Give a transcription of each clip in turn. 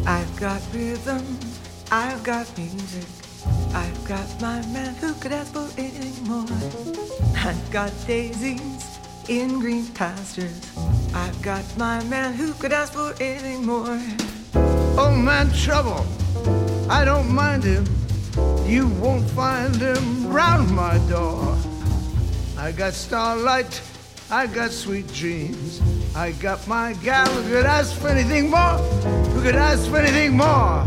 I've got rhythm, I've got music, I've got my man who could ask for anything more. I've got daisies in green pastures, I've got my man who could ask for anything more. Old man Trouble, I don't mind him, you won't find him round my door. I got starlight, I got sweet dreams, I got my gal who could ask for anything more, who could ask for anything more.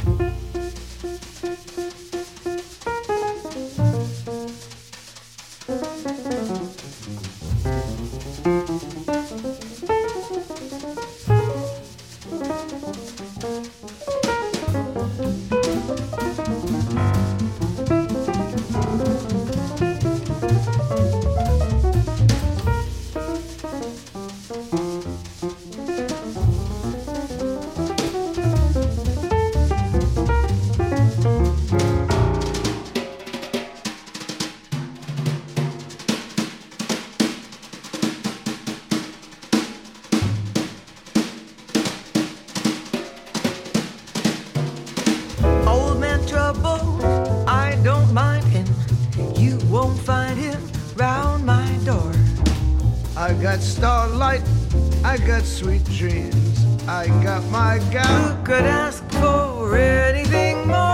I don't mind him, you won't find him round my door. I got starlight, I got sweet dreams, I got my gal who could ask for anything more.